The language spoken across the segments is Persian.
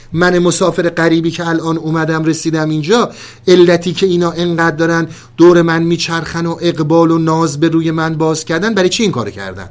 من مسافر غریبی که الان اومدم رسیدم اینجا، علتی که اینا انقدر دارن دور من میچرخن و اقبال و ناز به روی من باز کردن، برای چی این کارو کردن؟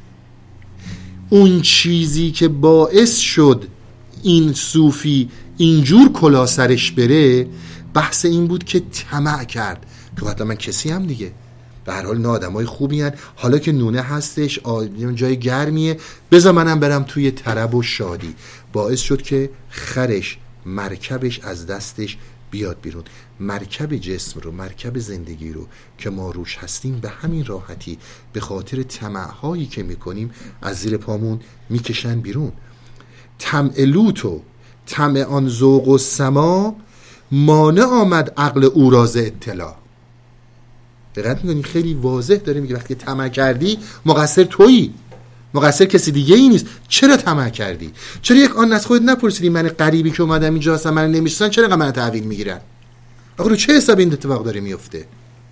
اون چیزی که باعث شد این صوفی اینجور کلا سرش بره، بحث این بود که طمع کرد که حتی من کسی هم دیگه، به هر حال نه آدمای خوبی هن، حالا که نونه هستش جای گرمیه، بذار منم برم توی طرب و شادی. باعث شد که خرش، مرکبش از دستش بیاد بیرون. مرکب جسم رو، مرکب زندگی رو که ما روش هستیم به همین راحتی به خاطر طمع‌هایی که میکنیم از زیر پامون میکشن بیرون. طمع لوت و طمع آن ذوق و سما، مانع آمد عقل او را ز اطلاع. دقت میکنی خیلی واضح داره میگه وقتی طمع کردی مقصر تویی، مقصر کسی دیگه ای نیست. چرا طمع کردی؟ چرا یک آن از خودت نپرسیدی من غریبی که اومدم اینجا هستم من نمیشناسن چرا من تحویل میگیرن؟ آقا رو چه حساب این اتفاق داره میفته؟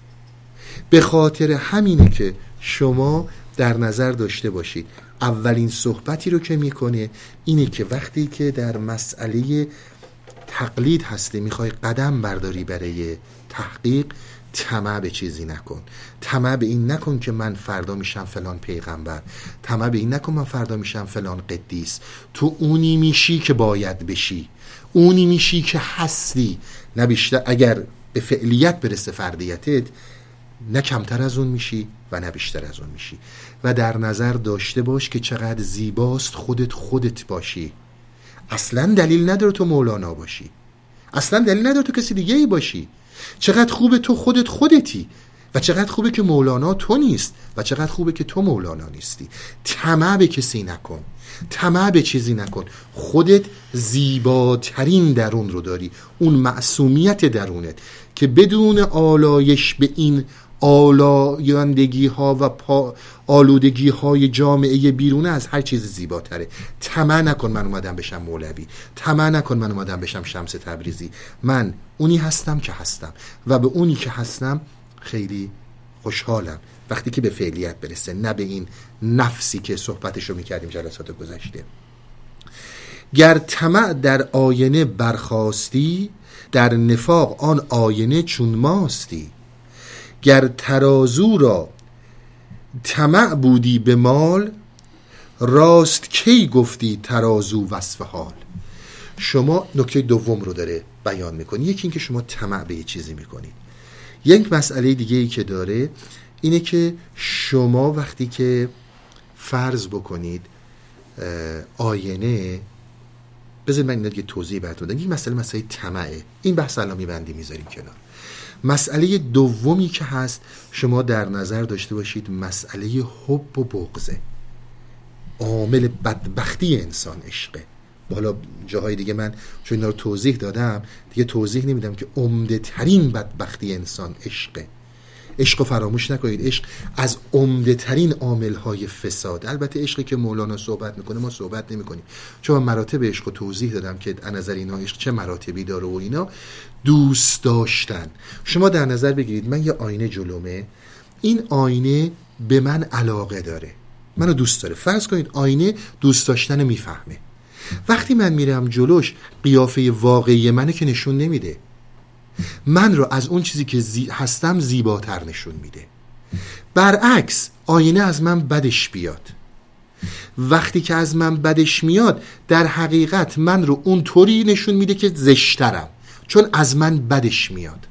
به خاطر همینه که شما در نظر داشته باشید اولین صحبتی رو که میکنه اینه که وقتی که در مسئله تقلید هستی میخوای قدم برداری برای تحقیق، طمع به چیزی نکن. طمع به این نکن که من فردا میشم فلان پیغمبر، طمع به این نکن من فردا میشم فلان قدیس. تو اونی میشی که باید بشی، اونی میشی که هستی، نه بیشتر. اگر به فعلیت برسه فردیتت، نه کمتر از اون میشی و نه بیشتر از اون میشی. و در نظر داشته باش که چقدر زیباست خودت باشی. اصلا دلیل نداره تو مولانا باشی، اصلا دلیل نداره تو کسی دیگه ای باشی. چقدر خوبه تو خودتی و چقدر خوبه که مولانا تو نیست و چقدر خوبه که تو مولانا نیستی. طمع به کسی نکن، طمع به چیزی نکن. خودت زیباترین درون رو داری، اون معصومیت درونت که بدون آلایش به این آلایندگی ها و آلودگی های جامعه بیرونه از هر چیز زیباتره. طمع نکن من اومدم بشم مولوی، طمع نکن من اومدم بشم شمس تبریزی. من اونی هستم که هستم و به اونی که هستم خیلی خوشحالم وقتی که به فعلیت برسه، نه به این نفسی که صحبتشو میکردیم جلسات گذشته. گر طمع در آینه برخاستی، در نفاق آن آینه چون ماستی. گر ترازو را طمع بودی به مال، راست کی گفتی ترازو وصف حال. شما نکته دوم رو داره بیان میکنی، یکی این که شما طمع به یه چیزی میکنید. یک مسئله دیگه ای که داره اینه که شما وقتی که فرض بکنید آینه، بذارید من این دیگه توضیح براتون بدم. این مسئله طمعه، این بحث الان میبندیم میذاریم کنار. مسئله دومی که هست شما در نظر داشته باشید مسئله حب و بغضه. عامل بدبختی انسان عشقه. حالا جاهای دیگه من چون اینا رو توضیح دادم دیگه توضیح نمیدم که عمده ترین بدبختی انسان عشقه. عشق رو فراموش نکنید، عشق از عمده ترین عامل های فساد. البته عشقی که مولانا صحبت میکنه ما صحبت نمی کنیم، چون من مراتب عشق رو توضیح دادم که از نظر اینا عشق چه مراتبی داره و اینا. دوست داشتن، شما در نظر بگیرید من یه آینه جلومه، این آینه به من علاقه داره، منو دوست داره. فرض کنید آینه دوست داشتن میفهمه. وقتی من میرم جلوش قیافه واقعی منه که نشون نمیده، من رو از اون چیزی که هستم زیباتر نشون میده. برعکس آینه از من بدش بیاد، وقتی که از من بدش میاد در حقیقت من رو اون طوری نشون میده که زشترم، چون از من بدش میاد.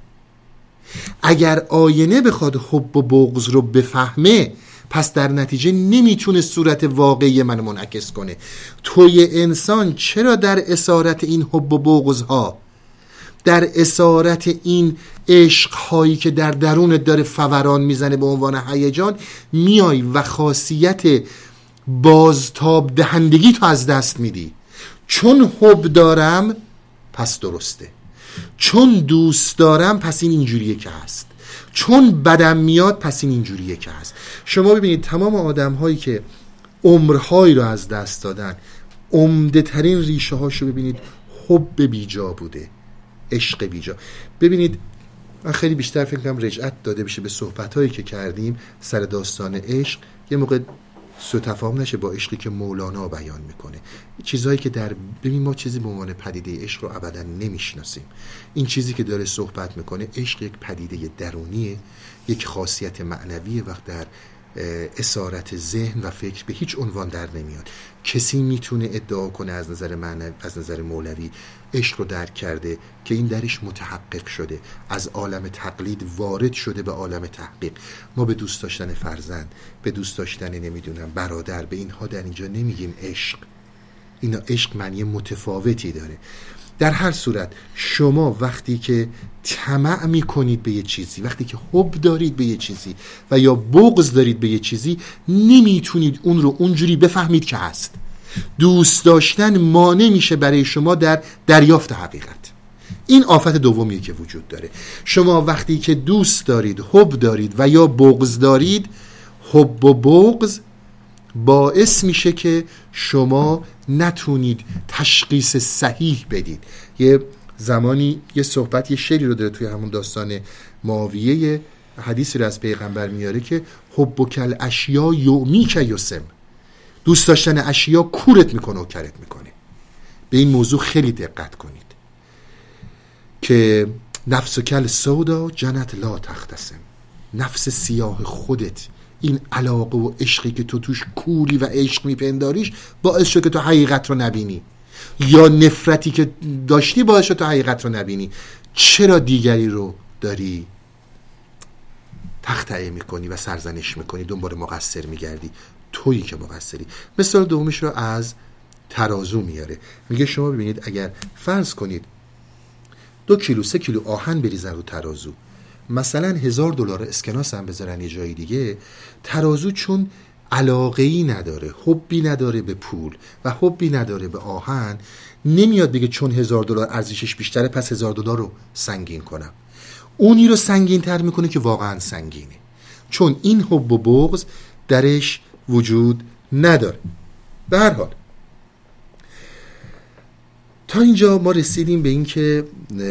اگر آینه بخواد حب و بغض رو بفهمه، پس در نتیجه نمیتونه صورت واقعی من منعکس کنه. توی انسان چرا در اسارت این حب و بغض ها، در اسارت این عشق هایی که در درونت داره فوران میزنه به عنوان هیجان، میای و خاصیت بازتاب دهندگی تو از دست میدی؟ چون حب دارم پس درسته، چون دوست دارم پس این اینجوریه که هست، چون بدم میاد پس این اینجوریه که هست. شما ببینید تمام آدم هایی که عمرهایی رو از دست دادن، عمده ترین ریشه هاشو ببینید حب بیجا بوده، عشق بیجا. ببینید من خیلی بیشتر فکر کنم رجعت داده بشه به صحبت هایی که کردیم سر داستان عشق. یه موقع سوء تفاهم نشه با عشقی که مولانا بیان میکنه. چیزهایی که ببین ما چیزی به عنوان پدیده عشق رو ابدا نمیشناسیم. این چیزی که داره صحبت میکنه، عشق یک پدیده درونیه، یک خاصیت معنویه و در اسارت ذهن و فکر به هیچ عنوان در نمیاد. کسی میتونه ادعا کنه از نظر معنوی، از نظر مولوی عشق رو درک کرده که این درش متحقق شده، از عالم تقلید وارد شده به عالم تحقیق. ما به دوست داشتن فرزند، به دوست داشتن نمیدونم برادر، به اینها در اینجا نمیگیم عشق. اینا عشق معنی متفاوتی داره. در هر صورت شما وقتی که طمع میکنید به یه چیزی، وقتی که حب دارید به یه چیزی و یا بغض دارید به یه چیزی، نمیتونید اون رو اونجوری بفهمید که هست. دوست داشتن مانع میشه برای شما در دریافت حقیقت. این آفت دومیه که وجود داره. شما وقتی که دوست دارید، حب دارید و یا بغض دارید، حب و بغض باعث میشه که شما نتونید تشخیص صحیح بدید. یه زمانی یه صحبت، یه شعری رو داره توی همون داستان معاویه، حدیثی رو از پیغمبر میاره که حبک الاشیا یؤمیک یسم، دوست داشتن اشیا کورت میکنه و کرت میکنه. به این موضوع خیلی دقت کنید که نفس کل سودا جنت لا تختصم، نفس سیاه خودت، این علاقه و عشقی که تو توش کوری و عشق میپنداریش باعث شد که تو حقیقت رو نبینی، یا نفرتی که داشتی باعث شد تو حقیقت رو نبینی. چرا دیگری رو داری تخطئه میکنی و سرزنش میکنی، دنبال مقصر میگردی؟ تویی که مقصری. مثال دومش رو از ترازو میاره. میگه شما ببینید اگر فرض کنید 2 کیلو 3 کیلو آهن بریزن رو ترازو، مثلا $1000 اسکناس هم بذارن یه جای دیگه، ترازو چون علاقه‌ای نداره، حبی نداره به پول و حبی نداره به آهن، نمیاد بگه چون $1000 ارزشش بیشتره پس $1000 رو سنگین کنم. اونی رو سنگین تر میکنه که واقعا سنگینه، چون این حب و بغض درش وجود نداره. به هر حال تا اینجا ما رسیدیم به این که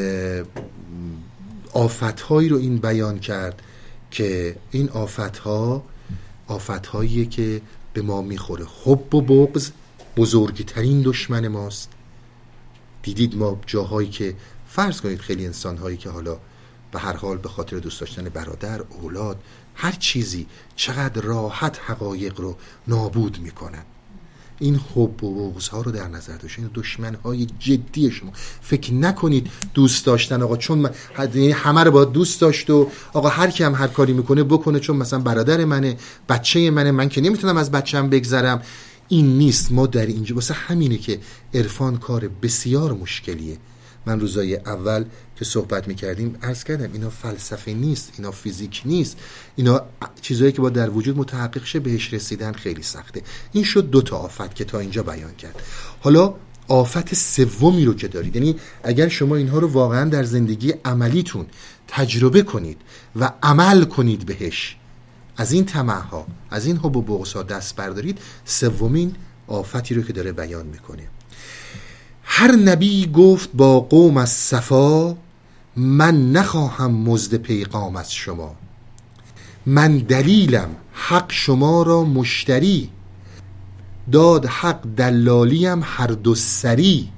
آفت‌هایی رو این بیان کرد که این آفت‌هاییه که به ما میخوره. حب و بغض بزرگترین دشمن ماست. دیدید ما جاهایی که فرض کنید خیلی انسان‌هایی که حالا به هر حال به خاطر دوست داشتن برادر، اولاد، هر چیزی چقدر راحت حقایق رو نابود میکنن. این حب و بغض ها رو در نظر داشتین، این دشمن های جدی شما. فکر نکنید دوست داشتن آقا چون همه رو باید دوست داشت و آقا هر کی هم هر کاری میکنه بکنه چون مثلا برادر منه، بچه منه، من که نمیتونم از بچه‌م بگذرم. این نیست. ما در اینجا واسه همینه که عرفان کار بسیار مشکلیه. من روزای اول که صحبت میکردیم عرض کردم اینا فلسفه نیست، اینا فیزیک نیست، اینا چیزایی که با در وجود متحقق شه بهش رسیدن خیلی سخته. این شد 2 تا آفت که تا اینجا بیان کرد. حالا آفت سومی رو که دارید، یعنی اگر شما اینها رو واقعا در زندگی عملیتون تجربه کنید و عمل کنید بهش، از این طمع‌ها، از این حب و بغض‌ها دست بردارید، سومین آفتی رو که داره بیان میکنه. هر نبی گفت با قوم از صفا، من نخواهم مزد پیغام از شما. من دلیلم حق شما را مشتری، داد حق دلالیم هر دو سری.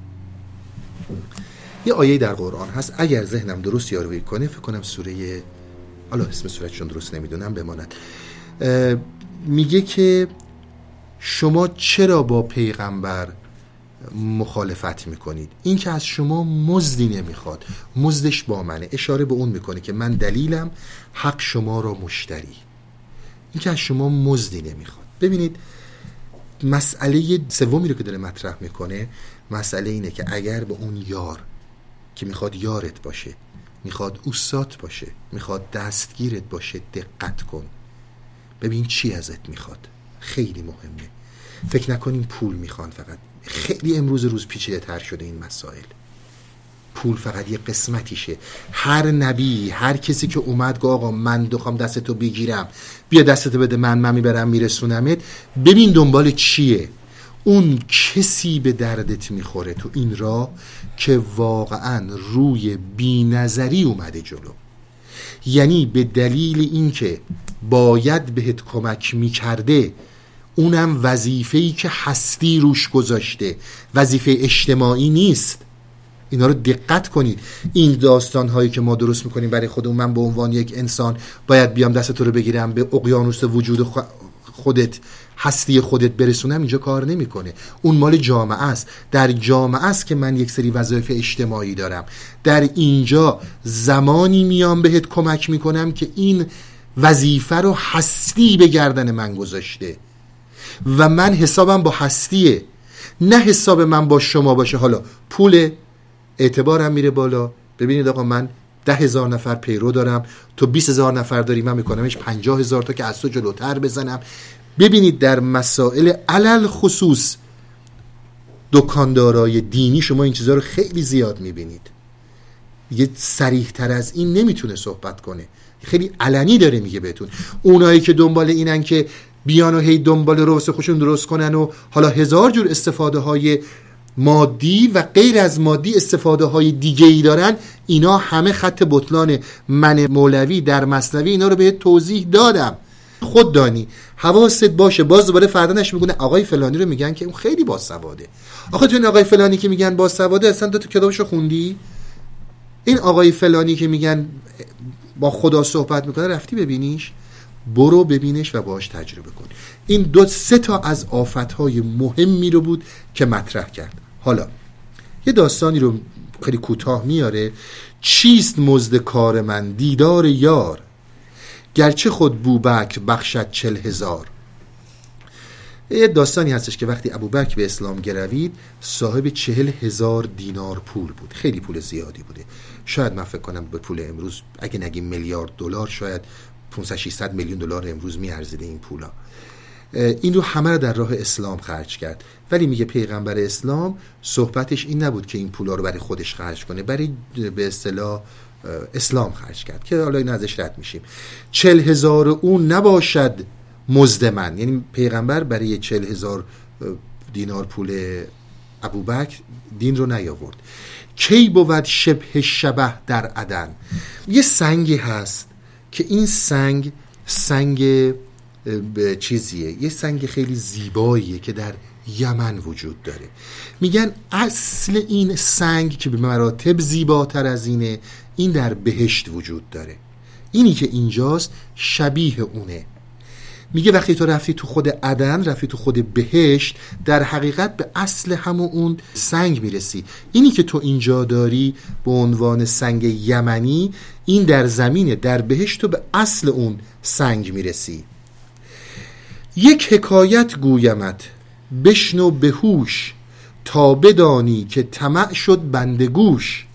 یه آیه در قرآن هست، اگر ذهنم درست یارویی کنه، فکر کنم سوره، حالا اسم سوره‌شون درست نمیدونم بماند، میگه که شما چرا با پیغمبر مخالفت میکنید؟ این که از شما مزدی نمیخواد، مزدش با منه. اشاره به اون میکنه که من دلیلم حق شما را مشتری. این که از شما مزدی نمیخواد. ببینید مسئله سومی رو که داره مطرح میکنه، مسئله اینه که اگر به اون یار که میخواد یارت باشه، میخواد اوستات باشه، میخواد دستگیرت باشه، دقت کن ببین چی ازت میخواد. خیلی مهمه. فکر نکنین پول میخوان فقط. خیلی امروز روز پیچیده تر شده این مسائل. پول فقط یه قسمتیشه. هر نبی، هر کسی که اومد گفت آقا من بخوام دستتو بگیرم، بیا دستتو بده من میبرم میرسونمت، ببین دنبال چیه. اون کسی به دردت میخوره تو این راه که واقعا روی بی‌نظری اومده جلو. یعنی به دلیل اینکه باید بهت کمک میکرده اونم وظیفه‌ای که هستی روش گذاشته، وظیفه اجتماعی نیست. اینا رو دقت کنید. این داستان هایی که ما درست میکنیم برای خودمون، من به عنوان یک انسان باید بیام دست تو رو بگیرم به اقیانوس وجود خودت، هستی خودت برسونم، اینجا کار نمیکنه. اون مال جامعه است. در جامعه است که من یک سری وظایف اجتماعی دارم. در اینجا زمانی میام بهت کمک میکنم که این وظیفه رو هستی به گردن من گذاشته و من حسابم با هستیه، نه حساب من با شما باشه. حالا پول، اعتبارم میره بالا. ببینید آقا من 10,000 نفر پیرو دارم، تو 20,000 نفر داری، من میکنمش 50,000 تا که از تو جلوتر بزنم. ببینید در مسائل علل خصوص دکاندارای دینی شما این چیزها رو خیلی زیاد میبینید. یه صریح تر از این نمیتونه صحبت کنه، خیلی علنی داره میگه بهتون. اونایی که دنبال اینن که بیان و هی دنبال روسه خوشون درست کنن و حالا 1000 جور استفاده های مادی و غیر از مادی استفاده های دیگه ای دارن، اینا همه خط بطلان من مولوی در مثنوی. اینا رو بهت توضیح دادم، خود دانی، حواست باشه. باز دوباره فردا نش میگونه آقای فلانی رو میگن که اون خیلی باسواده. آخه تو این آقای فلانی که میگن باسواده اصلا تو کتابشو خوندی؟ این آقای فلانی که میگن با خدا صحبت میکنه رفتی ببینیش؟ برو ببینش و باهاش تجربه کن. این 2-3 تا از آفتهای مهمی رو بود که مطرح کرد. حالا یه داستانی رو خیلی کوتاه میاره. چیست مزد کار من؟ دیدار یار، گرچه خود بوبکر بخشد 40,000. یه داستانی هستش که وقتی ابوبکر به اسلام گروید صاحب 40,000 دینار پول بود. خیلی پول زیادی بوده. شاید من فکر کنم به پول امروز اگه نگیم میلیارد دلار، شاید 500-600 میلیون دلار امروز میارزیده این پولا. این رو همه رو در راه اسلام خرج کرد. ولی میگه پیغمبر اسلام صحبتش این نبود که این پولا رو برای خودش خرج کنه، برای به اصطلاح اسلام خرج کرد که حالا این ازش رد میشیم. 40,000 اون نباشد مزد من، یعنی پیغمبر برای 40,000 دینار پول ابوبکر دین رو نیاورد. کی بود شبه شبه در عدن. یه سنگی هست که این سنگ چیزیه، یه سنگ خیلی زیباییه که در یمن وجود داره. میگن اصل این سنگ که به مراتب زیباتر از اینه، این در بهشت وجود داره. اینی که اینجاست شبیه اونه. میگه وقتی تو رفتی تو خود عدن، رفتی تو خود بهشت، در حقیقت به اصل همون اون سنگ میرسی. اینی که تو اینجا داری به عنوان سنگ یمنی، این در زمینه، در بهشت تو به اصل اون سنگ میرسی. یک حکایت گویمت بشنو به هوش، تا بدانی که طمع شد بنده گوش.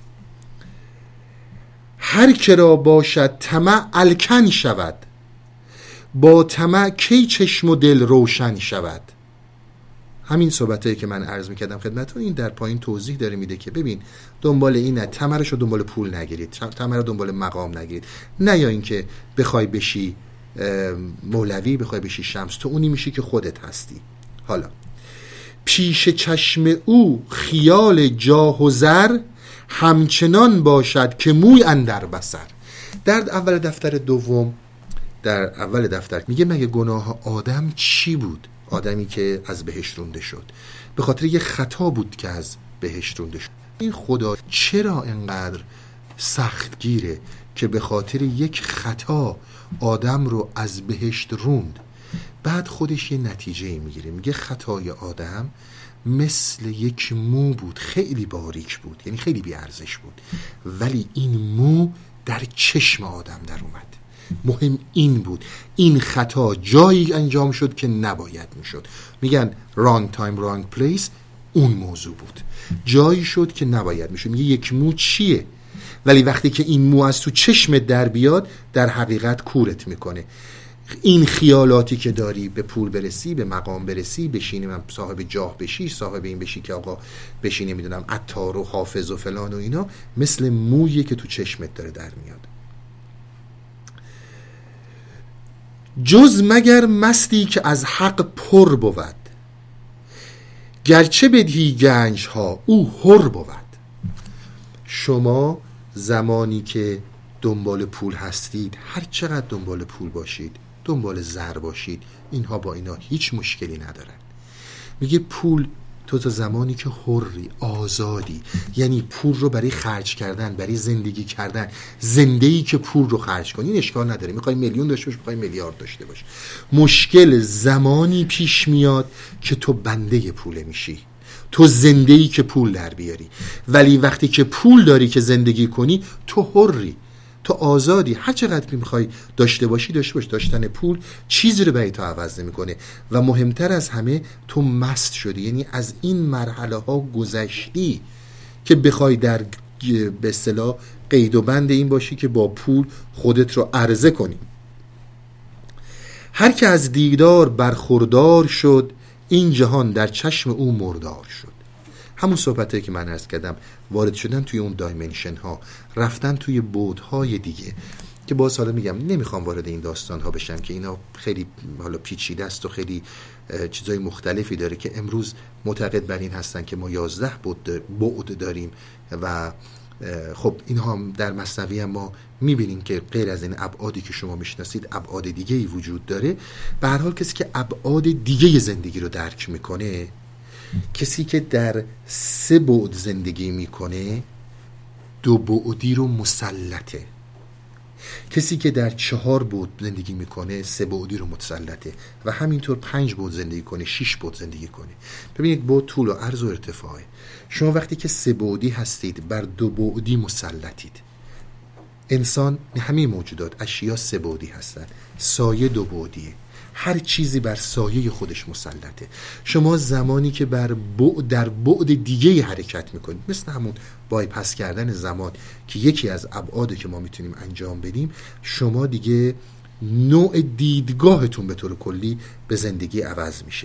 هر که را باشد طمع الکن شود، با طمع کی چشم و دل روشن شود. همین صحبتایی که من عرض میکردم خدمتتون، این در پایین توضیح داره میده که ببین دنبال اینه، طمع رو دنبال پول نگیرید، طمع رو دنبال مقام نگیرید، نه یا اینکه بخوای بشی مولوی، بخوای بشی شمس، تو اونی میشی که خودت هستی. حالا پیش چشم او خیال جاه و زر، همچنان باشد که موی اندر بصر. در اول دفتر دوم، در اول دفتر میگه مگه گناه آدم چی بود؟ آدمی که از بهشت رونده شد به خاطر یه خطا بود که از بهشت رونده شد. این خدا چرا اینقدر سختگیره که به خاطر یک خطا آدم رو از بهشت روند؟ بعد خودش یه نتیجه میگیره، میگه خطای آدم مثل یک مو بود، خیلی باریک بود، یعنی خیلی بیارزش بود، ولی این مو در چشم آدم در اومد. مهم این بود، این خطا جایی انجام شد که نباید میشد. میگن wrong time wrong place، اون موضوع بود، جایی شد که نباید میشد. میگه یک مو چیه؟ ولی وقتی که این مو از تو چشمت در بیاد، در حقیقت کورت میکنه. این خیالاتی که داری، به پول برسی، به مقام برسی، بشینی من صاحب جاه بشی، صاحب این بشی که آقا بشینی میدونم عطار و حافظ و فلان و اینا، مثل مویی که تو چشمت داره در میاد. جز مگر مستی که از حق پر بود، گرچه بدهی گنج ها او حر بود. شما زمانی که دنبال پول هستید، هر چقدر دنبال پول باشید، دنبال زر باشید، اینها با اینا هیچ مشکلی ندارن. میگه پول تو تا زمانی که حری، آزادی، یعنی پول رو برای خرج کردن، برای زندگی کردن، زندگی که پول رو خرج کنی، این اشکال نداره. میخوای میلیون داشته باش، میخوای میلیارد داشته باش. مشکل زمانی پیش میاد که تو بنده پول میشی، تو زندگی که پول در بیاری. ولی وقتی که پول داری که زندگی کنی، تو حری، تو آزادی، هر چقدر میخوای داشته باشی داشته باش. داشتن پول چیزی رو برای تو عوض نمیکنه و مهمتر از همه تو مست شدی، یعنی از این مرحله ها گذشتی که بخوای در به اصطلاح قید و بند این باشی که با پول خودت رو عرضه کنی. هر که از دیدار برخوردار شد، این جهان در چشم او مردار شد. همون صحبتایی که من عرض کردم، وارد شدن توی اون دایمنشن ها، رفتن توی بعدهای دیگه که باز حالا میگم نمیخوام وارد این داستان ها بشم که اینا خیلی حالا پیچیده است و خیلی چیزای مختلفی داره که امروز معتقد بر این هستن که ما 11 بعد داریم و خب اینها هم در مثنوی هم ما میبینیم که غیر از این ابعادی که شما میشناسید ابعاد دیگه‌ای وجود داره. به هر حال کسی که ابعاد دیگه زندگی رو درک میکنه، کسی که در 3 بعد زندگی میکنه 2 بعدی رو مسلطه. کسی که در 4 بعد زندگی میکنه 3 بعدی رو مسلطه و همینطور 5 بعد زندگی کنه، 6 بعد زندگی کنه. ببینید بعد طول و عرض و ارتفاعه. شما وقتی که 3 بعدی هستید بر 2 بعدی مسلطید. انسان، همه موجودات، اشیا 3 بعدی هستن. سایه 2 بعدیه، هر چیزی بر سایه خودش مسلطه. شما زمانی که در بعد دیگه حرکت میکنید، مثل همون بایپس کردن زمان که یکی از ابعادی که ما میتونیم انجام بدیم، شما دیگه نوع دیدگاهتون به طور کلی به زندگی عوض میشه.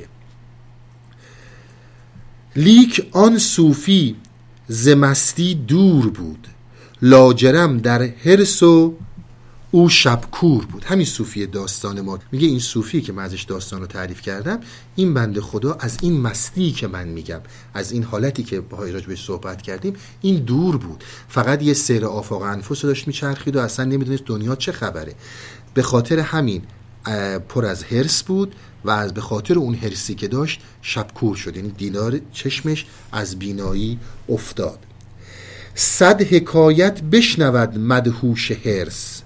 لیک آن صوفی ز مستی دور بود، لاجرم در حرص و او شبکور بود. همین صوفی داستان ما میگه، این صوفی که من ازش داستان رو تعریف کردم، این بنده خدا از این مستی که من میگم، از این حالتی که باهاش راجع بهش صحبت کردیم، این دور بود. فقط یه سیر آفاق انفس رو داشت میچرخید و اصلا نمیدونست دنیا چه خبره. به خاطر همین پر از حرص بود و از به خاطر اون حرصی که داشت شبکور شد، یعنی دینار چشمش از بینایی افتاد. 100 حکایت بشنود مدهوش حرص،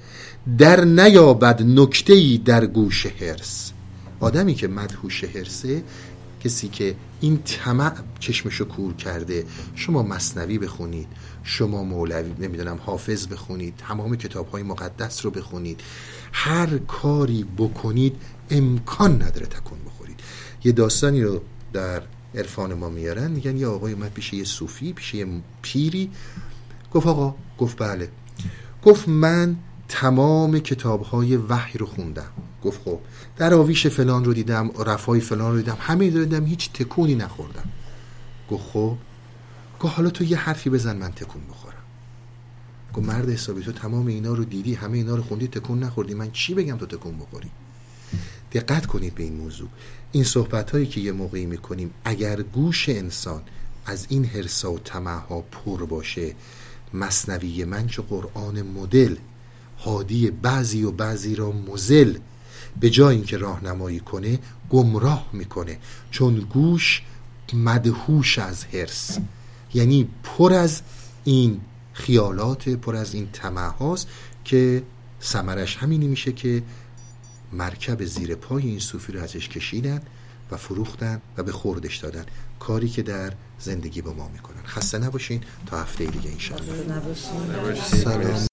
در نیابد نکته‌ای در گوش حرص. آدمی که مدهوش حرصه، کسی که این طمع چشمشو کور کرده. شما مثنوی بخونید، شما مولوی نمیدونم حافظ بخونید، تمام کتاب‌های مقدس رو بخونید، هر کاری بکنید امکان نداره تکون بخورید. یه داستانی رو در عرفان ما میارن، میگن یه آقای اومد پیش یه صوفی، پیش یه پیری، گفت آقا، گفت بله، گفت من تمام کتاب‌های وحی رو خوندم. گفت خب دراویش فلان رو دیدم، رفای فلان رو دیدم، همه رو دیدم، هیچ تکونی نخوردم. گفت خب، گفت حالا تو یه حرفی بزن من تکون بخورم. گفت مرد حسابی، تو تمام اینا رو دیدی، همه اینا رو خوندی، تکون نخوردی، من چی بگم تو تکون بخوری؟ دقت کنید به این موضوع. این صحبت‌هایی که یه موقعی می‌کنیم، اگر گوش انسان از این حرصا و طمع‌ها پر باشه، مثنوی من چه قرآن مدل، هادی بعضی و بعضی را مزل، به جای اینکه راهنمایی کنه گمراه میکنه، چون گوش مدهوش از حرص، یعنی پر از این خیالات، پر از این طمع هاست که ثمرش همینی میشه که مرکب زیر پای این صوفی رو ازش کشیدن و فروختن و به خوردش دادن، کاری که در زندگی با ما میکنن. خسته نباشین تا هفته دیگه انشاءالله. سلام.